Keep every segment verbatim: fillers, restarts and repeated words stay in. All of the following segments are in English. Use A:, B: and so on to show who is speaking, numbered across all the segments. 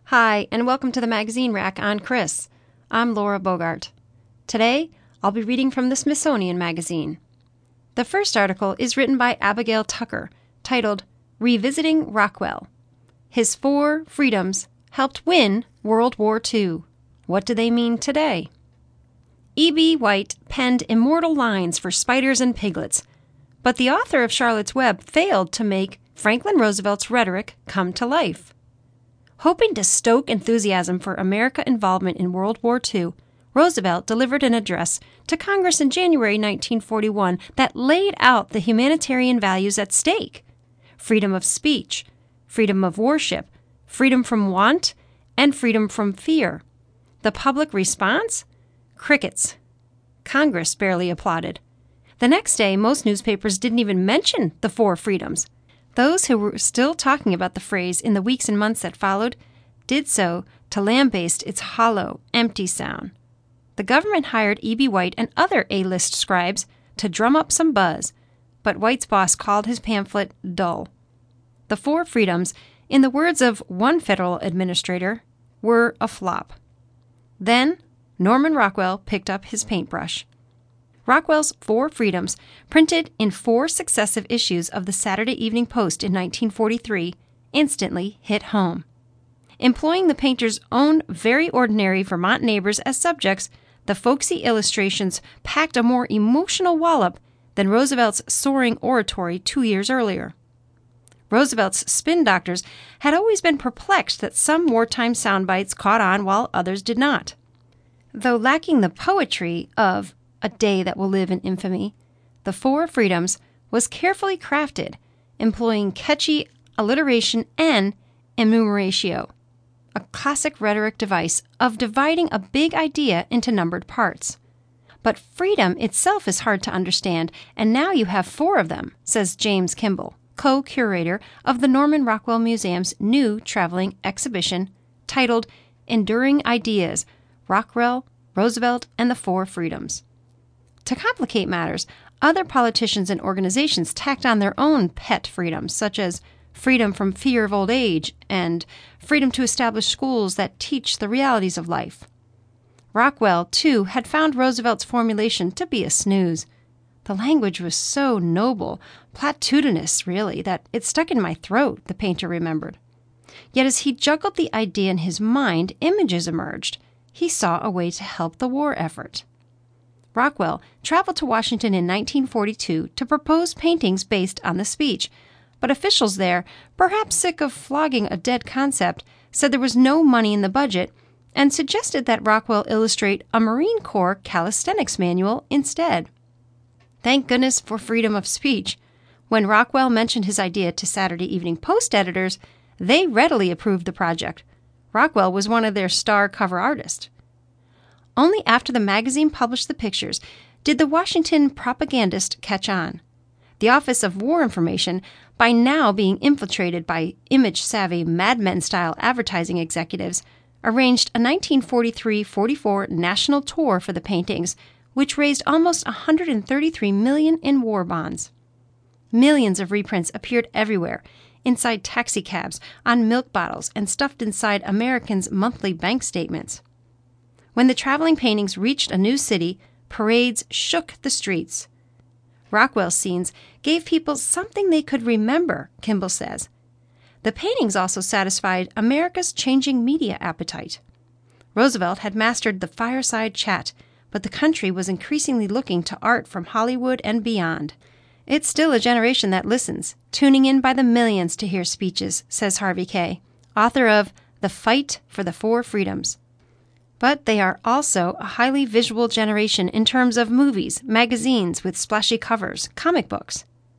A: Hi, and welcome to the Magazine Rack on Chris. I'm Laura Bogart. Today, I'll be reading from the Smithsonian Magazine. The first article is written by Abigail Tucker, titled Revisiting Rockwell. His Four Freedoms Helped Win World War Two. What do they mean today? E B. White penned immortal lines for spiders and piglets, but the author of Charlotte's Web failed to make Franklin Roosevelt's rhetoric come to life. Hoping to stoke enthusiasm for American involvement in World War Two, Roosevelt delivered an address to Congress in January nineteen forty-one that laid out the humanitarian values at stake: freedom of speech, freedom of worship, freedom from want, and freedom from fear. The public response? Crickets. Congress barely applauded. The next day, most newspapers didn't even mention the four freedoms. Those who were still talking about the phrase in the weeks and months that followed did so to lambaste its hollow, empty sound. The government hired E B. White and other A-list scribes to drum up some buzz, but White's boss called his pamphlet dull. The Four Freedoms, in the words of one federal administrator, were a flop. Then Norman Rockwell picked up his paintbrush. Rockwell's Four Freedoms, printed in four successive issues of the Saturday Evening Post in nineteen forty-three, instantly hit home. Employing the painter's own very ordinary Vermont neighbors as subjects, the folksy illustrations packed a more emotional wallop than Roosevelt's soaring oratory two years earlier. Roosevelt's spin doctors had always been perplexed that some wartime sound bites caught on while others did not. Though lacking the poetry of A Day That Will Live in Infamy, The Four Freedoms was carefully crafted, employing catchy alliteration and enumeratio, a classic rhetoric device of dividing a big idea into numbered parts. But freedom itself is hard to understand, and now you have four of them, says James Kimball, co-curator of the Norman Rockwell Museum's new traveling exhibition titled Enduring Ideas, Rockwell, Roosevelt, and the Four Freedoms. To complicate matters, other politicians and organizations tacked on their own pet freedoms, such as freedom from fear of old age and freedom to establish schools that teach the realities of life. Rockwell, too, had found Roosevelt's formulation to be a snooze. The language was so noble, platitudinous, really, that it stuck in my throat, the painter remembered. Yet as he juggled the idea in his mind, images emerged. He saw a way to help the war effort. Rockwell traveled to Washington in nineteen forty-two to propose paintings based on the speech, but officials there, perhaps sick of flogging a dead concept, said there was no money in the budget and suggested that Rockwell illustrate a Marine Corps calisthenics manual instead. Thank goodness for freedom of speech. When Rockwell mentioned his idea to Saturday Evening Post editors, they readily approved the project. Rockwell was one of their star cover artists. Only after the magazine published the pictures did the Washington propagandist catch on. The Office of War Information, by now being infiltrated by image-savvy Mad Men-style advertising executives, arranged a nineteen forty-three forty-four national tour for the paintings, which raised almost one hundred thirty-three million dollars in war bonds. Millions of reprints appeared everywhere, inside taxicabs, on milk bottles, and stuffed inside Americans' monthly bank statements. When the traveling paintings reached a new city, parades shook the streets. Rockwell's scenes gave people something they could remember, Kimball says. The paintings also satisfied America's changing media appetite. Roosevelt had mastered the fireside chat, but the country was increasingly looking to art from Hollywood and beyond. It's still a generation that listens, tuning in by the millions to hear speeches, says Harvey Kaye, author of The Fight for the Four Freedoms. But they are also a highly visual generation in terms of movies, magazines with splashy covers, comic books.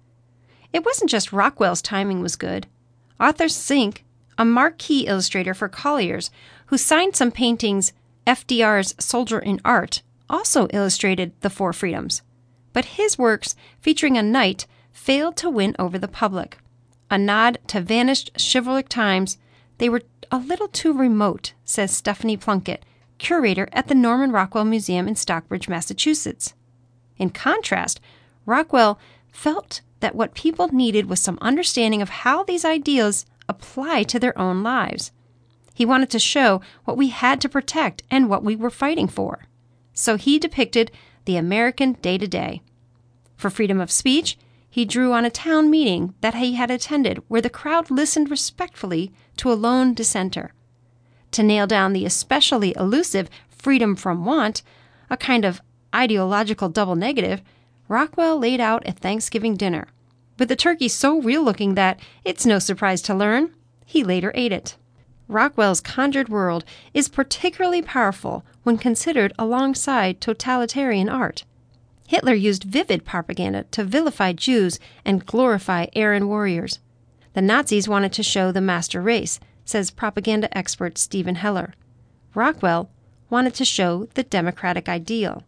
A: It wasn't just Rockwell's timing was good. Arthur Zink, a marquee illustrator for Collier's, who signed some paintings F D R's Soldier in Art, also illustrated The Four Freedoms. But his works, featuring a knight, failed to win over the public. A nod to vanished chivalric times, they were a little too remote, says Stephanie Plunkett, curator at the Norman Rockwell Museum in Stockbridge, Massachusetts. In contrast, Rockwell felt that what people needed was some understanding of how these ideas apply to their own lives. He wanted to show what we had to protect and what we were fighting for. So he depicted the American day-to-day. For freedom of speech, he drew on a town meeting that he had attended where the crowd listened respectfully to a lone dissenter. To nail down the especially elusive freedom from want, a kind of ideological double negative, Rockwell laid out a Thanksgiving dinner, with the turkey so real-looking that it's no surprise to learn he later ate it. Rockwell's conjured world is particularly powerful when considered alongside totalitarian art. Hitler used vivid propaganda to vilify Jews and glorify Aryan warriors. The Nazis wanted to show the master race, says propaganda expert Stephen Heller. Rockwell wanted to show the democratic ideal.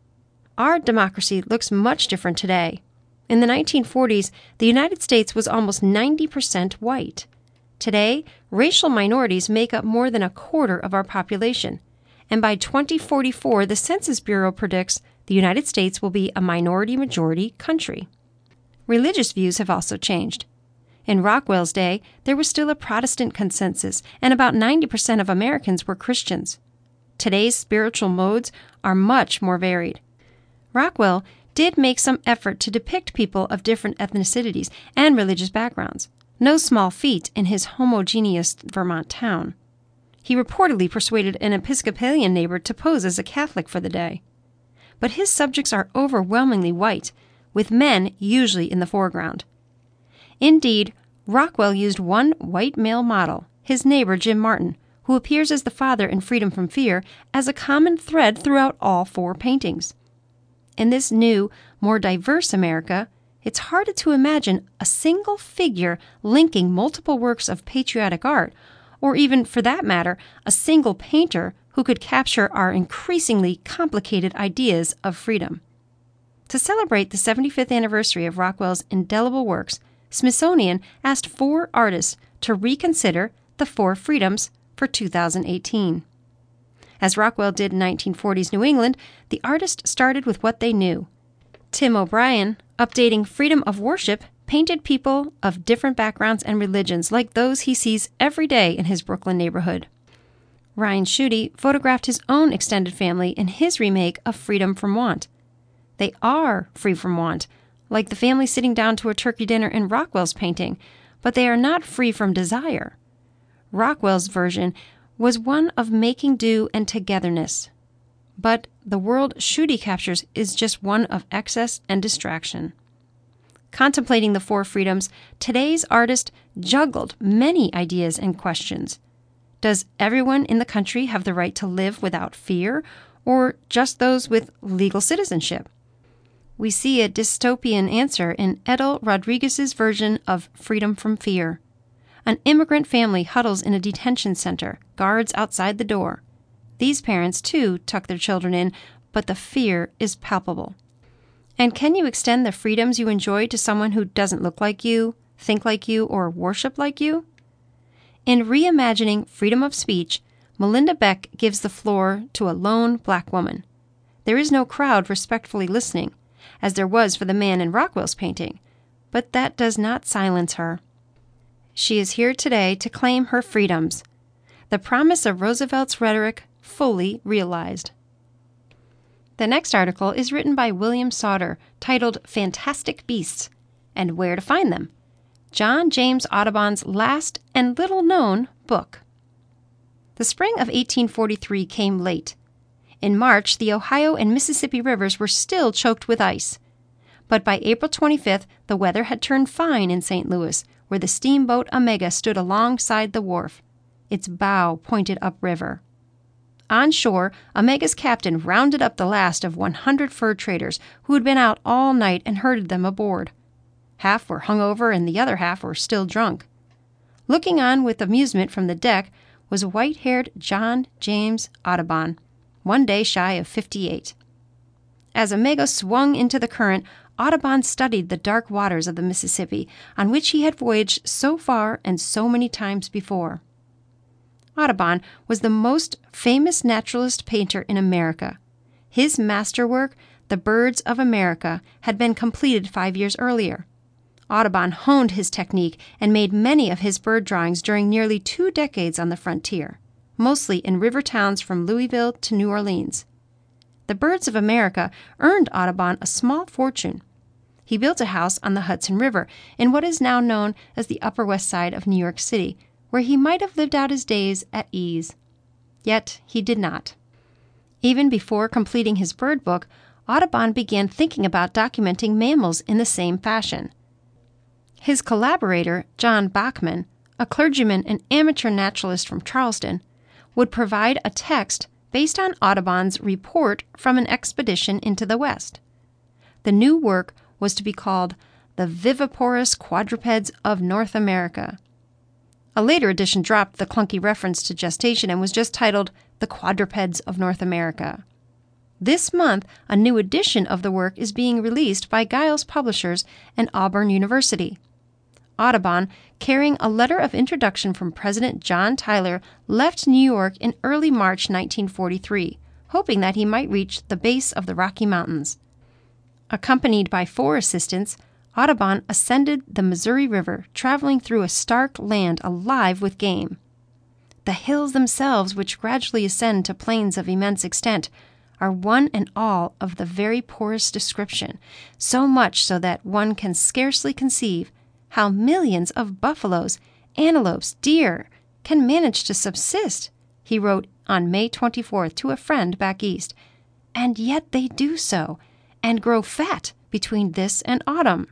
A: Our democracy looks much different today. In the nineteen forties, the United States was almost ninety percent white. Today, racial minorities make up more than a quarter of our population, and by twenty forty-four, the Census Bureau predicts the United States will be a minority-majority country. Religious views have also changed. In Rockwell's day, there was still a Protestant consensus, and about ninety percent of Americans were Christians. Today's spiritual modes are much more varied. Rockwell did make some effort to depict people of different ethnicities and religious backgrounds. No small feat in his homogeneous Vermont town. He reportedly persuaded an Episcopalian neighbor to pose as a Catholic for the day. But his subjects are overwhelmingly white, with men usually in the foreground. Indeed, Rockwell used one white male model, his neighbor Jim Martin, who appears as the father in Freedom from Fear, as a common thread throughout all four paintings. In this new, more diverse America, it's harder to imagine a single figure linking multiple works of patriotic art, or even, for that matter, a single painter who could capture our increasingly complicated ideas of freedom. To celebrate the seventy-fifth anniversary of Rockwell's indelible works, Smithsonian asked four artists to reconsider the four freedoms for two thousand eighteen. As Rockwell did in nineteen forties New England, the artist started with what they knew. Tim O'Brien, updating freedom of worship, painted people of different backgrounds and religions like those he sees every day in his Brooklyn neighborhood. Ryan Schutte photographed his own extended family in his remake of Freedom from Want. They are free from want, like the family sitting down to a turkey dinner in Rockwell's painting, but they are not free from desire. Rockwell's version was one of making do and togetherness. But the world Schutte captures is just one of excess and distraction. Contemplating the four freedoms, today's artist juggled many ideas and questions. Does everyone in the country have the right to live without fear, or just those with legal citizenship? We see a dystopian answer in Edel Rodriguez's version of Freedom from Fear. An immigrant family huddles in a detention center, guards outside the door. These parents, too, tuck their children in, but the fear is palpable. And can you extend the freedoms you enjoy to someone who doesn't look like you, think like you, or worship like you? In reimagining freedom of speech, Melinda Beck gives the floor to a lone black woman. There is no crowd respectfully listening, as there was for the man in Rockwell's painting, but that does not silence her. She is here today to claim her freedoms, the promise of Roosevelt's rhetoric fully realized. The next article is written by William Sauter, titled Fantastic Beasts, and Where to Find Them, John James Audubon's last and little-known book. The spring of eighteen forty-three came late. In March, the Ohio and Mississippi rivers were still choked with ice. But by April twenty-fifth, the weather had turned fine in Saint Louis, where the steamboat Omega stood alongside the wharf, its bow pointed upriver. On shore, Omega's captain rounded up the last of one hundred fur traders who had been out all night and herded them aboard. Half were hungover and the other half were still drunk. Looking on with amusement from the deck was white-haired John James Audubon, one day shy of fifty-eight. As Omega swung into the current, Audubon studied the dark waters of the Mississippi, on which he had voyaged so far and so many times before. Audubon was the most famous naturalist painter in America. His masterwork, The Birds of America, had been completed five years earlier. Audubon honed his technique and made many of his bird drawings during nearly two decades on the frontier. mostly in river towns from Louisville to New Orleans. The Birds of America earned Audubon a small fortune. He built a house on the Hudson River in what is now known as the Upper West Side of New York City, where he might have lived out his days at ease. Yet he did not. Even before completing his bird book, Audubon began thinking about documenting mammals in the same fashion. His collaborator, John Bachman, a clergyman and amateur naturalist from Charleston, would provide a text based on Audubon's report from an expedition into the West. The new work was to be called The Viviporous Quadrupeds of North America. A later edition dropped the clunky reference to gestation and was just titled The Quadrupeds of North America. This month, a new edition of the work is being released by Giles Publishers and Auburn University. Audubon, carrying a letter of introduction from President John Tyler, left New York in early March nineteen forty-three, hoping that he might reach the base of the Rocky Mountains. Accompanied by four assistants, Audubon ascended the Missouri River, traveling through a stark land alive with game. The hills themselves, which gradually ascend to plains of immense extent, are one and all of the very poorest description, so much so that one can scarcely conceive how millions of buffaloes, antelopes, deer can manage to subsist, he wrote on May twenty-fourth to a friend back east, and yet they do so, and grow fat between this and autumn.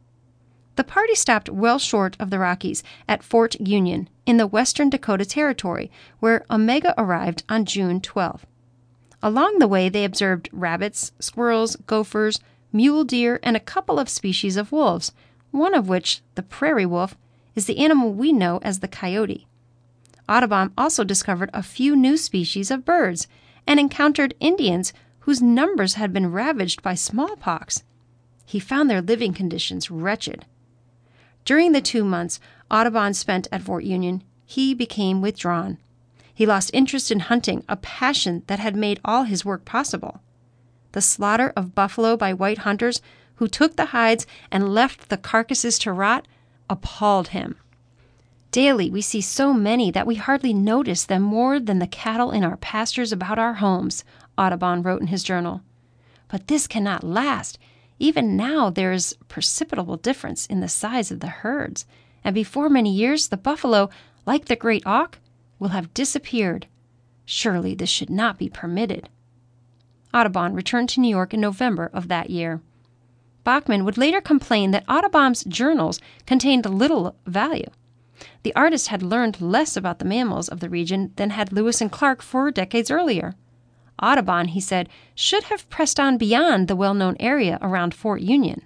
A: The party stopped well short of the Rockies at Fort Union in the western Dakota Territory, where Omega arrived on June twelfth. Along the way, they observed rabbits, squirrels, gophers, mule deer, and a couple of species of wolves, one of which, the prairie wolf, is the animal we know as the coyote. Audubon also discovered a few new species of birds and encountered Indians whose numbers had been ravaged by smallpox. He found their living conditions wretched. During the two months Audubon spent at Fort Union, he became withdrawn. He lost interest in hunting, a passion that had made all his work possible. The slaughter of buffalo by white hunters who took the hides and left the carcasses to rot appalled him. Daily we see so many that we hardly notice them more than the cattle in our pastures about our homes, Audubon wrote in his journal. But this cannot last. Even now there is perceptible difference in the size of the herds, and before many years the buffalo, like the great auk, will have disappeared. Surely this should not be permitted. Audubon returned to New York in November of that year. Bachman would later complain that Audubon's journals contained little value. The artist had learned less about the mammals of the region than had Lewis and Clark four decades earlier. Audubon, he said, should have pressed on beyond the well-known area around Fort Union.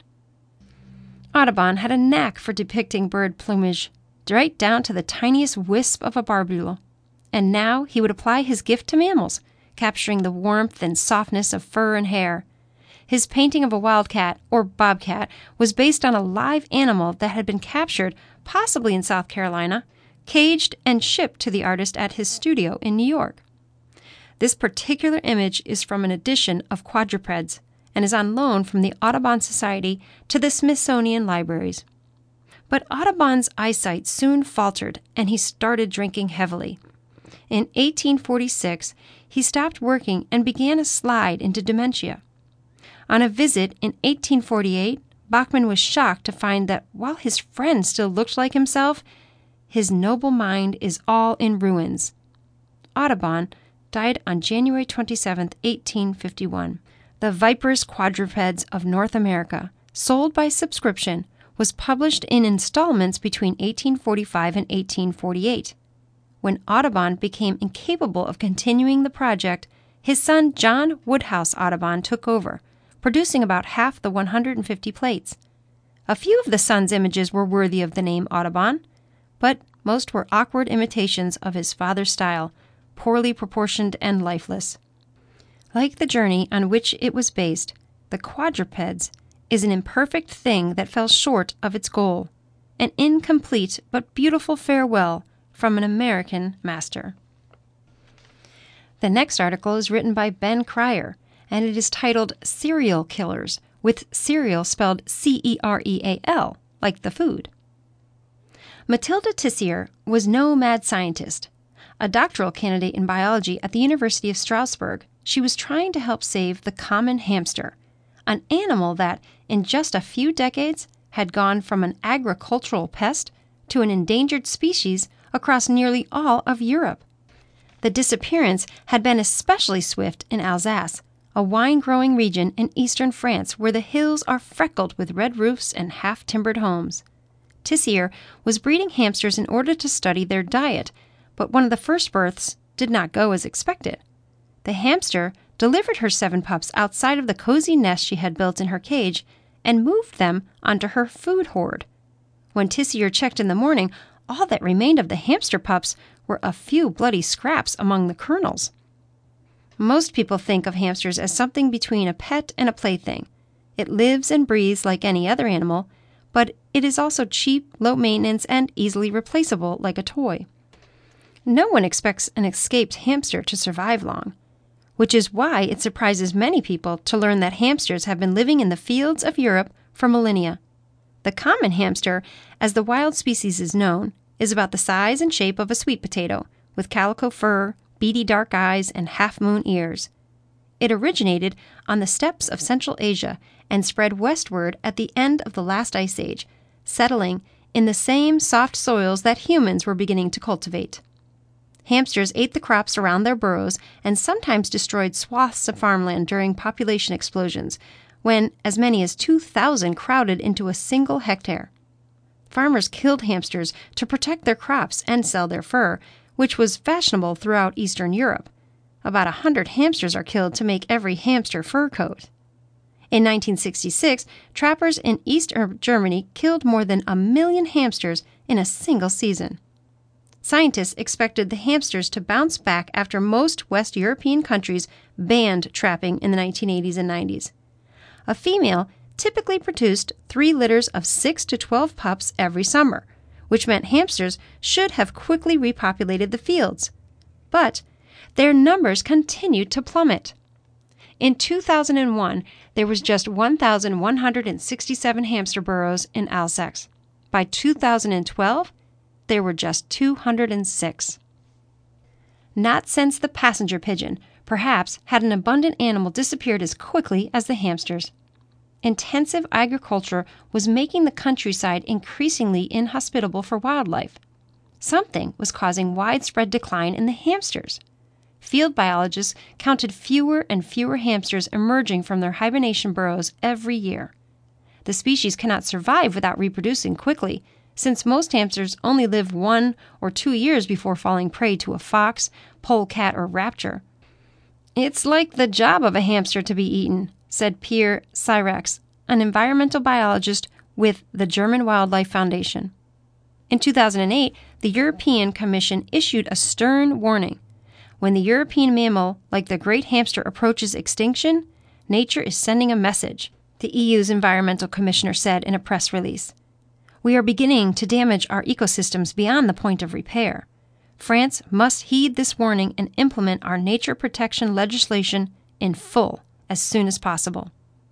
A: Audubon had a knack for depicting bird plumage, right down to the tiniest wisp of a barbule. And now he would apply his gift to mammals, capturing the warmth and softness of fur and hair. His painting of a wildcat, or bobcat, was based on a live animal that had been captured, possibly in South Carolina, caged and shipped to the artist at his studio in New York. This particular image is from an edition of Quadrupeds and is on loan from the Audubon Society to the Smithsonian Libraries. But Audubon's eyesight soon faltered, and he started drinking heavily. In eighteen forty-six, he stopped working and began a slide into dementia. On a visit in eighteen forty-eight, Bachman was shocked to find that while his friend still looked like himself, his noble mind is all in ruins. Audubon died on January twenty-seventh, eighteen fifty-one. The Viviporous Quadrupeds of North America, sold by subscription, was published in installments between eighteen forty-five and eighteen forty-eight. When Audubon became incapable of continuing the project, his son John Woodhouse Audubon took over, producing about half the one hundred fifty plates. A few of the son's images were worthy of the name Audubon, but most were awkward imitations of his father's style, poorly proportioned and lifeless. Like the journey on which it was based, The Quadrupeds is an imperfect thing that fell short of its goal, an incomplete but beautiful farewell from an American master. The next article is written by Ben Cryer, and it is titled Cereal Killers, with cereal spelled C E R E A L, like the food. Matilda Tissier was no mad scientist. A doctoral candidate in biology at the University of Strasbourg, she was trying to help save the common hamster, an animal that, in just a few decades, had gone from an agricultural pest to an endangered species across nearly all of Europe. The disappearance had been especially swift in Alsace, a wine-growing region in eastern France where the hills are freckled with red roofs and half-timbered homes. Tissier was breeding hamsters in order to study their diet, but one of the first births did not go as expected. The hamster delivered her seven pups outside of the cozy nest she had built in her cage and moved them onto her food hoard. When Tissier checked in the morning, all that remained of the hamster pups were a few bloody scraps among the kernels. Most people think of hamsters as something between a pet and a plaything. It lives and breathes like any other animal, but it is also cheap, low maintenance, and easily replaceable like a toy. No one expects an escaped hamster to survive long, which is why it surprises many people to learn that hamsters have been living in the fields of Europe for millennia. The common hamster, as the wild species is known, is about the size and shape of a sweet potato, with calico fur, beady dark eyes, and half-moon ears. It originated on the steppes of Central Asia and spread westward at the end of the last ice age, settling in the same soft soils that humans were beginning to cultivate. Hamsters ate the crops around their burrows and sometimes destroyed swaths of farmland during population explosions, when as many as two thousand crowded into a single hectare. Farmers killed hamsters to protect their crops and sell their fur, which was fashionable throughout Eastern Europe. About a hundred hamsters are killed to make every hamster fur coat. In nineteen sixty-six, trappers in East Germany killed more than a million hamsters in a single season. Scientists expected the hamsters to bounce back after most West European countries banned trapping in the nineteen eighties and nineties. A female typically produced three litters of six to twelve pups every summer, which meant hamsters should have quickly repopulated the fields. But their numbers continued to plummet. In two thousand one, there was just one thousand one hundred sixty-seven hamster burrows in Alsace. By two thousand twelve, there were just two hundred six. Not since the passenger pigeon, perhaps, had an abundant animal disappeared as quickly as the hamsters. Intensive agriculture was making the countryside increasingly inhospitable for wildlife. Something was causing widespread decline in the hamsters. Field biologists counted fewer and fewer hamsters emerging from their hibernation burrows every year. The species cannot survive without reproducing quickly, since most hamsters only live one or two years before falling prey to a fox, polecat, or raptor. "It's like the job of a hamster to be eaten," said Pierre Sirax, an environmental biologist with the German Wildlife Foundation. In two thousand eight, the European Commission issued a stern warning. When the European mammal, like the great hamster, approaches extinction, nature is sending a message, the E U's environmental commissioner said in a press release. "We are beginning to damage our ecosystems beyond the point of repair. France must heed this warning and implement our nature protection legislation in full as soon as possible."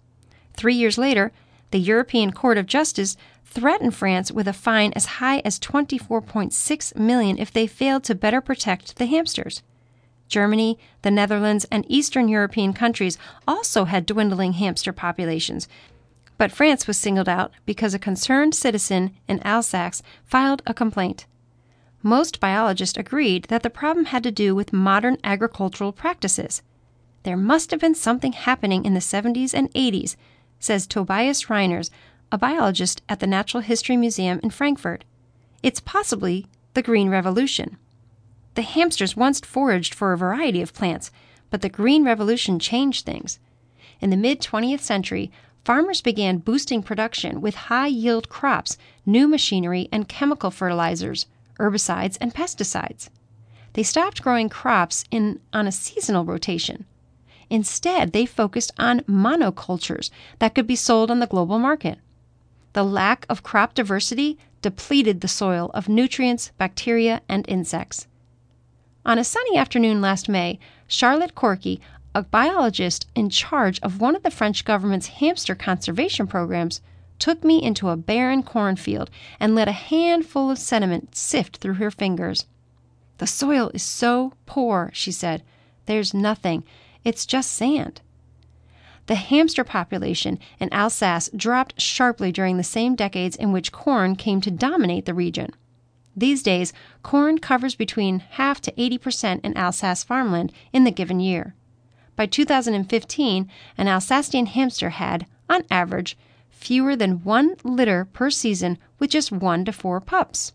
A: Three years later, the European Court of Justice threatened France with a fine as high as twenty-four point six million dollars if they failed to better protect the hamsters. Germany, the Netherlands, and Eastern European countries also had dwindling hamster populations, but France was singled out because a concerned citizen in Alsace filed a complaint. Most biologists agreed that the problem had to do with modern agricultural practices. There must have been something happening in the seventies and eighties, says Tobias Reiners, a biologist at the Natural History Museum in Frankfurt. It's possibly the Green Revolution. The hamsters once foraged for a variety of plants, but the Green Revolution changed things. In the mid-twentieth century, farmers began boosting production with high-yield crops, new machinery, and chemical fertilizers, herbicides, and pesticides. They stopped growing crops in on a seasonal rotation. Instead, they focused on monocultures that could be sold on the global market. The lack of crop diversity depleted the soil of nutrients, bacteria, and insects. On a sunny afternoon last May, Charlotte Corky, a biologist in charge of one of the French government's hamster conservation programs, took me into a barren cornfield and let a handful of sediment sift through her fingers. "The soil is so poor," she said. "There's nothing. It's just sand." The hamster population in Alsace dropped sharply during the same decades in which corn came to dominate the region. These days, corn covers between half to eighty percent in Alsace farmland in the given year. By two thousand fifteen, an Alsatian hamster had, on average, fewer than one litter per season with just one to four pups.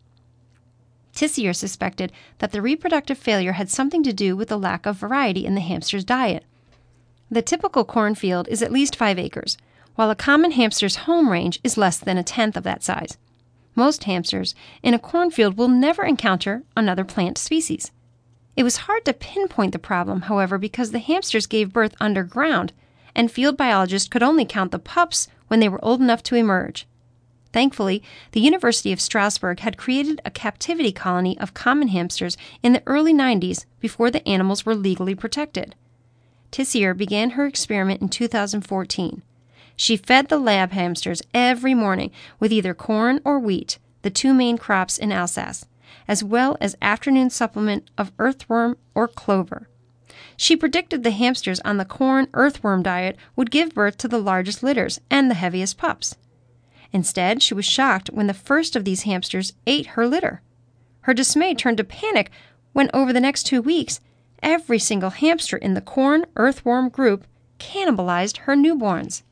A: Tissier suspected that the reproductive failure had something to do with the lack of variety in the hamster's diet. The typical cornfield is at least five acres, while a common hamster's home range is less than a tenth of that size. Most hamsters in a cornfield will never encounter another plant species. It was hard to pinpoint the problem, however, because the hamsters gave birth underground, and field biologists could only count the pups when they were old enough to emerge. Thankfully, the University of Strasbourg had created a captivity colony of common hamsters in the early nineties before the animals were legally protected. Tissier began her experiment in two thousand fourteen. She fed the lab hamsters every morning with either corn or wheat, the two main crops in Alsace, as well as afternoon supplement of earthworm or clover. She predicted the hamsters on the corn earthworm diet would give birth to the largest litters and the heaviest pups. Instead, she was shocked when the first of these hamsters ate her litter. Her dismay turned to panic when, over the next two weeks, every single hamster in the corn earthworm group cannibalized her newborns.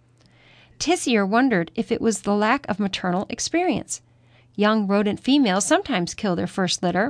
A: Tissier wondered if it was the lack of maternal experience. Young rodent females sometimes kill their first litter,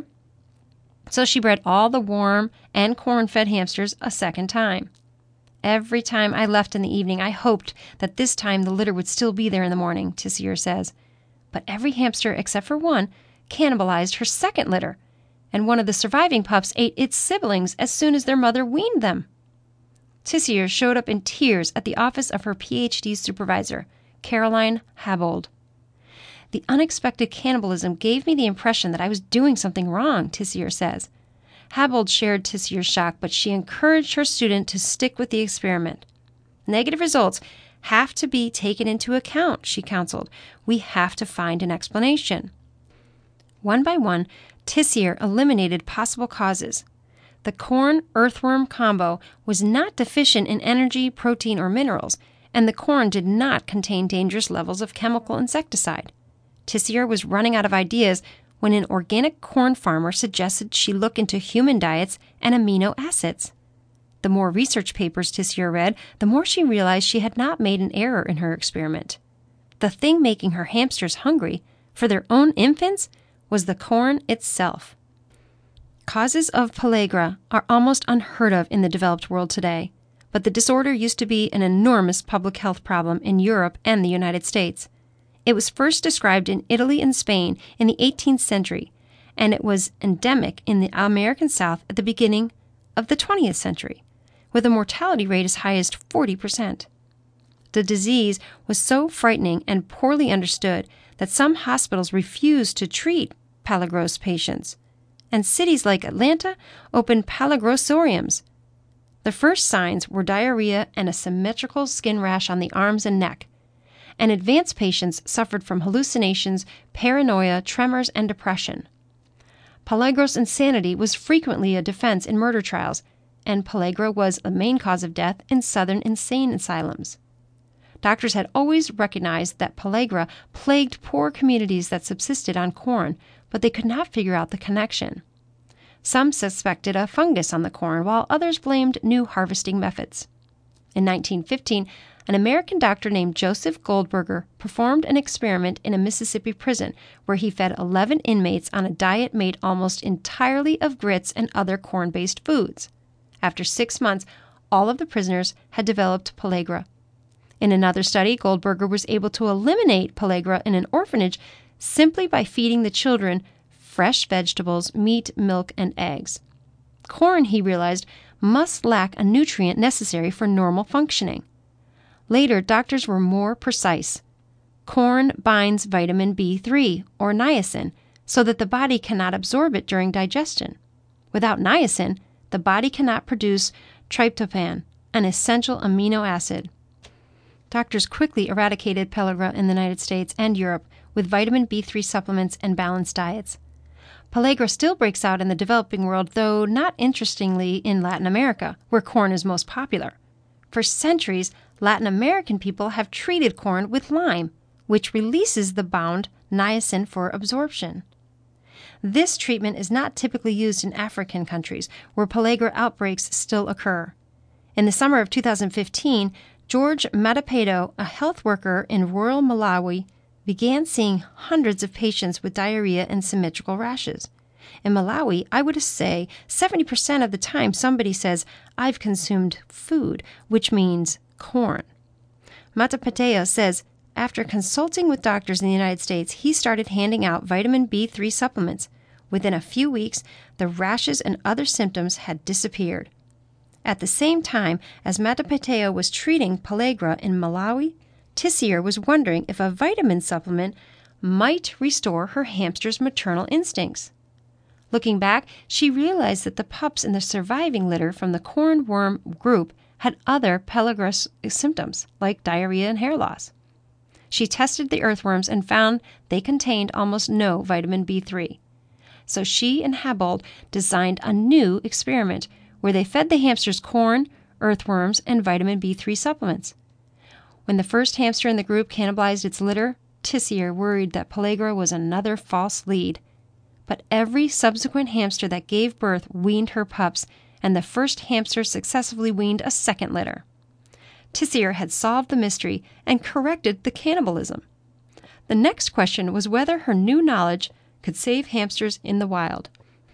A: so she bred all the worm and corn-fed hamsters a second time. "Every time I left in the evening, I hoped that this time the litter would still be there in the morning," Tissier says. "But every hamster, except for one, cannibalized her second litter, and one of the surviving pups ate its siblings as soon as their mother weaned them." Tissier showed up in tears at the office of her P H D supervisor, Caroline Habold. "The unexpected cannibalism gave me the impression that I was doing something wrong," Tissier says. Habold shared Tissier's shock, but she encouraged her student to stick with the experiment. "Negative results have to be taken into account," she counseled. "We have to find an explanation." One by one, Tissier eliminated possible causes. The corn-earthworm combo was not deficient in energy, protein, or minerals, and the corn did not contain dangerous levels of chemical insecticide. Tissier was running out of ideas when an organic corn farmer suggested she look into human diets and amino acids. The more research papers Tissier read, the more she realized she had not made an error in her experiment. The thing making her hamsters hungry for their own infants was the corn itself. Causes of pellagra are almost unheard of in the developed world today, but the disorder used to be an enormous public health problem in Europe and the United States. It was first described in Italy and Spain in the eighteenth century, and it was endemic in the American South at the beginning of the twentieth century, with a mortality rate as high as forty percent. The disease was so frightening and poorly understood that some hospitals refused to treat pellagrose patients, and cities like Atlanta opened pellagrosariums. The first signs were diarrhea and a symmetrical skin rash on the arms and neck, and advanced patients suffered from hallucinations, paranoia, tremors, and depression. Pellagrose insanity was frequently a defense in murder trials, and pellagra was the main cause of death in southern insane asylums. Doctors had always recognized that pellagra plagued poor communities that subsisted on corn, but they could not figure out the connection. Some suspected a fungus on the corn, while others blamed new harvesting methods. In nineteen fifteen, an American doctor named Joseph Goldberger performed an experiment in a Mississippi prison where he fed eleven inmates on a diet made almost entirely of grits and other corn-based foods. After six months, all of the prisoners had developed pellagra. In another study, Goldberger was able to eliminate pellagra in an orphanage simply by feeding the children fresh vegetables, meat, milk, and eggs. Corn, he realized, must lack a nutrient necessary for normal functioning. Later, doctors were more precise. Corn binds vitamin B three, or niacin, so that the body cannot absorb it during digestion. Without niacin, the body cannot produce tryptophan, an essential amino acid. Doctors quickly eradicated pellagra in the United States and Europe with vitamin B three supplements and balanced diets. Pellagra still breaks out in the developing world, though not interestingly in Latin America, where corn is most popular. For centuries, Latin American people have treated corn with lime, which releases the bound niacin for absorption. This treatment is not typically used in African countries, where pellagra outbreaks still occur. In the summer of two thousand fifteen, George Matapedo, a health worker in rural Malawi, began seeing hundreds of patients with diarrhea and symmetrical rashes. In Malawi, I would say seventy percent of the time somebody says, "I've consumed food," which means corn. Matapedo says, after consulting with doctors in the United States, he started handing out vitamin B three supplements. Within a few weeks, the rashes and other symptoms had disappeared. At the same time as Matapedo was treating pellagra in Malawi, Tissier was wondering if a vitamin supplement might restore her hamster's maternal instincts. Looking back, she realized that the pups in the surviving litter from the corn worm group had other pellagra symptoms, like diarrhea and hair loss. She tested the earthworms and found they contained almost no vitamin B three. So she and Habold designed a new experiment where they fed the hamsters corn, earthworms, and vitamin B three supplements. When the first hamster in the group cannibalized its litter, Tissier worried that pellagra was another false lead. But every subsequent hamster that gave birth weaned her pups, and the first hamster successfully weaned a second litter. Tissier had solved the mystery and corrected the cannibalism. The next question was whether her new knowledge could save hamsters in the wild.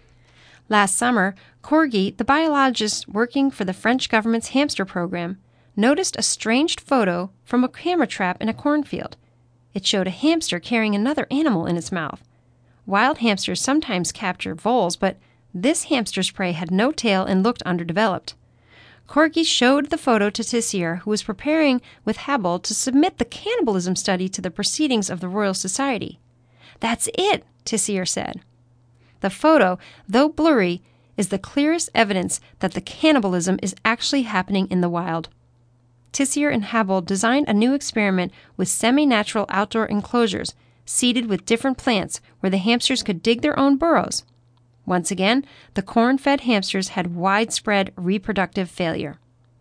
A: Last summer, Corgi, the biologist working for the French government's hamster program, noticed a strange photo from a camera trap in a cornfield. It showed a hamster carrying another animal in its mouth. Wild hamsters sometimes capture voles, but this hamster's prey had no tail and looked underdeveloped. Corgi showed the photo to Tissier, who was preparing with Habold to submit the cannibalism study to the Proceedings of the Royal Society. "That's it," Tissier said. The photo, though blurry, is the clearest evidence that the cannibalism is actually happening in the wild. Tissier and Habold designed a new experiment with semi-natural outdoor enclosures, seeded with different plants where the hamsters could dig their own burrows. Once again, the corn-fed hamsters had widespread reproductive failure.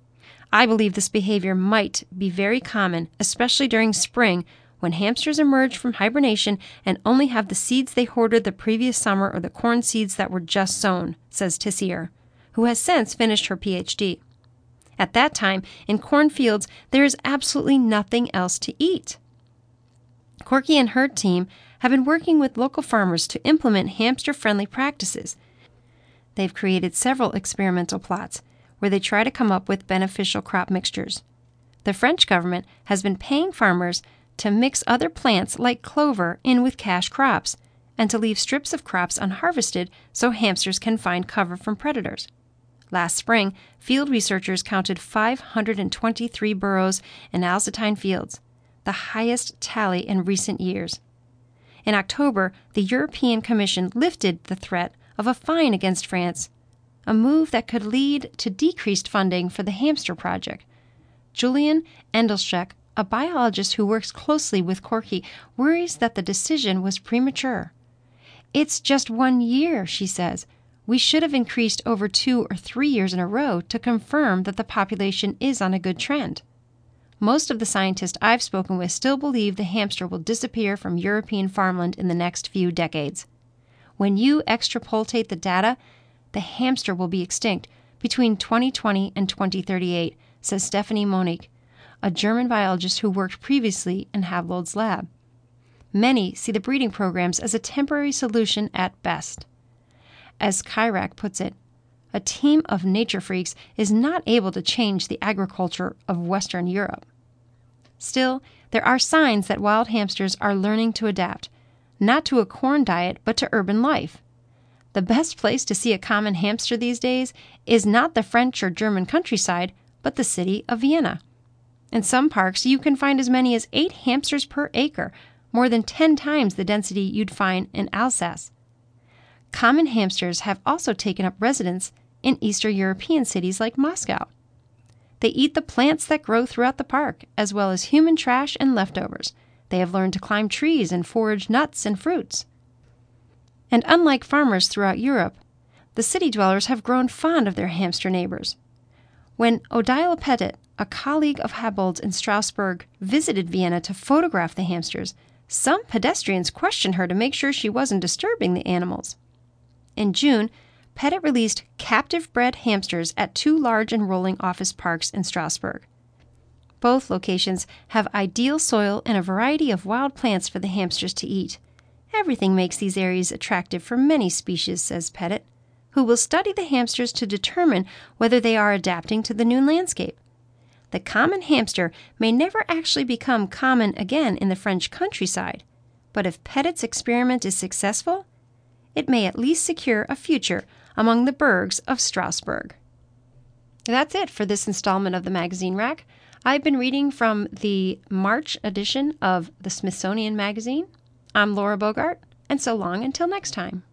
A: I believe this behavior might be very common, especially during spring, when hamsters emerge from hibernation and only have the seeds they hoarded the previous summer or the corn seeds that were just sown, says Tissier, who has since finished her P H D. At that time, in cornfields, there is absolutely nothing else to eat. Corgi and her team have been working with local farmers to implement hamster-friendly practices. They've created several experimental plots where they try to come up with beneficial crop mixtures. The French government has been paying farmers to mix other plants like clover in with cash crops and to leave strips of crops unharvested so hamsters can find cover from predators. Last spring, field researchers counted five hundred twenty-three burrows in Alzatine fields, the highest tally in recent years. In October, the European Commission lifted the threat of a fine against France, a move that could lead to decreased funding for the hamster project. Julian Endelschek, a biologist who works closely with Corgi, worries that the decision was premature. "It's just one year," she says. "We should have increased over two or three years in a row to confirm that the population is on a good trend." Most of the scientists I've spoken with still believe the hamster will disappear from European farmland in the next few decades. When you extrapolate the data, the hamster will be extinct between twenty twenty and twenty thirty-eight, says Stephanie Monique, a German biologist who worked previously in Habold's lab. Many see the breeding programs as a temporary solution at best. As Chirac puts it, a team of nature freaks is not able to change the agriculture of Western Europe. Still, there are signs that wild hamsters are learning to adapt, not to a corn diet, but to urban life. The best place to see a common hamster these days is not the French or German countryside, but the city of Vienna. In some parks, you can find as many as eight hamsters per acre, more than ten times the density you'd find in Alsace. Common hamsters have also taken up residence in Eastern European cities like Moscow. They eat the plants that grow throughout the park, as well as human trash and leftovers. They have learned to climb trees and forage nuts and fruits. And unlike farmers throughout Europe, the city dwellers have grown fond of their hamster neighbors. When Odile Petit, a colleague of Habold's in Strasbourg, visited Vienna to photograph the hamsters, some pedestrians questioned her to make sure she wasn't disturbing the animals. In June, Petit released captive-bred hamsters at two large and rolling office parks in Strasbourg. Both locations have ideal soil and a variety of wild plants for the hamsters to eat. Everything makes these areas attractive for many species, says Petit, who will study the hamsters to determine whether they are adapting to the new landscape. The common hamster may never actually become common again in the French countryside, but if Petit's experiment is successful, it may at least secure a future among the burghs of Strasbourg. That's it for this installment of the Magazine Rack. I've been reading from the March edition of the Smithsonian Magazine. I'm Laura Bogart, and so long until next time.